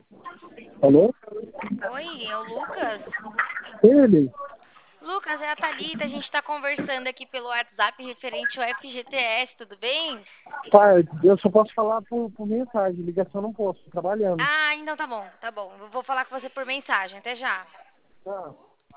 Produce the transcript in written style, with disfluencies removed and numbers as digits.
Alô? Oi, é o Lucas. Ele? Lucas, é a Thalita, a gente tá conversando aqui pelo WhatsApp referente ao FGTS, tudo bem? Tá, eu só posso falar por mensagem, ligação não posso, tô trabalhando. Ah, então tá bom, tá bom. Eu vou falar com você por mensagem, até já. Tá.